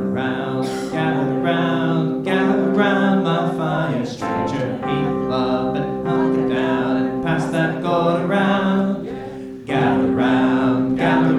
gather round my fire, stranger. Heap up and hunker down and pass that gold around. Gather round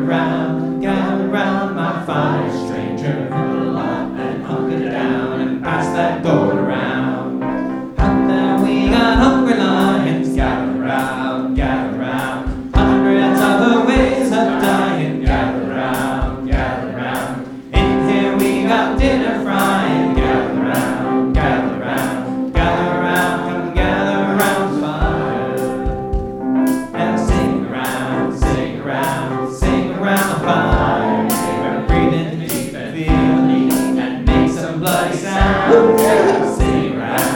my fire, stranger. Huddle up and hunker down and pass that gold around. Out there we got hungry lions, gather round. Hundreds other ways of dying, gather round. In here we got dinner frying, gather round. Come gather round fire. And sing around fire. We're breathing deep and feeling and make some bloody sound. Sing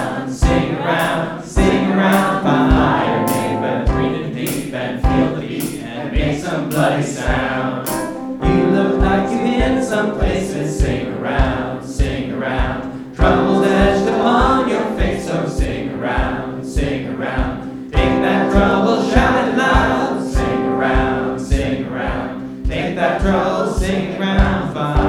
around fire. We're breathing deep and feel the beat and make some bloody sound. You look like you've been some places. Sing around. Trouble's etched upon your face, so sing around. Take that trouble, shout it loud. Sing around. Take that trouble, sing around fire.